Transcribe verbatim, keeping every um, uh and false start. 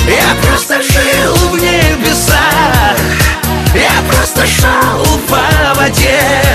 Я просто жил в небесах, я просто шел по воде.